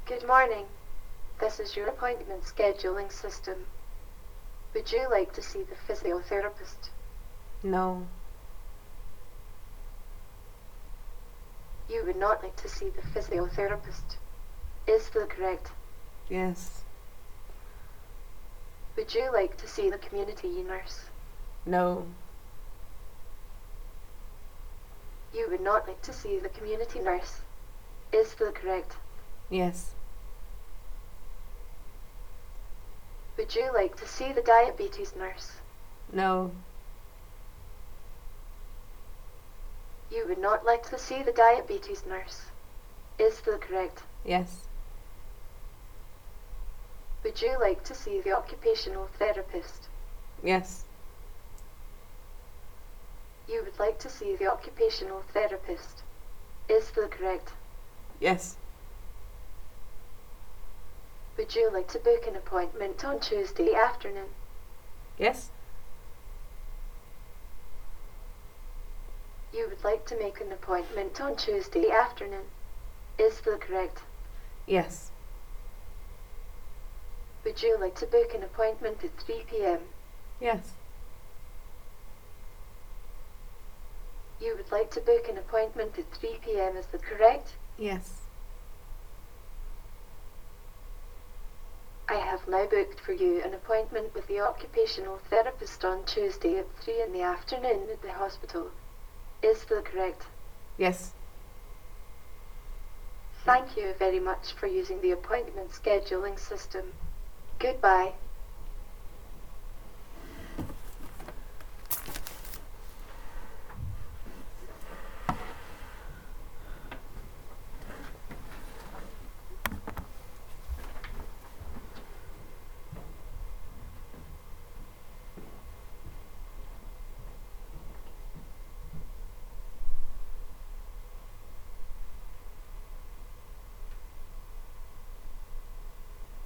Good morning. This is your appointment scheduling system. Would you like to see the physiotherapist? No. You would not like to see the physiotherapist. Is that correct? Yes. Would you like to see the community nurse? No. You would not like to see the community nurse. Is that correct? Yes. Would you like to see the diabetes nurse? No. You would not like to see the diabetes nurse. Is that correct? Yes. Would you like to see the occupational therapist? Yes. You would like to see the occupational therapist. Is that correct? Yes. Would you like to book an appointment on Tuesday afternoon? Yes. You would like to make an appointment on Tuesday afternoon. Is that correct? Yes. Would you like to book an appointment at 3 p.m.? Yes. You would like to book an appointment at 3 p.m., is that correct? Yes. I have now booked for you an appointment with the occupational therapist on Tuesday at 3 in the afternoon at the hospital. Is that correct? Yes. Thank you very much for using the appointment scheduling system. Goodbye.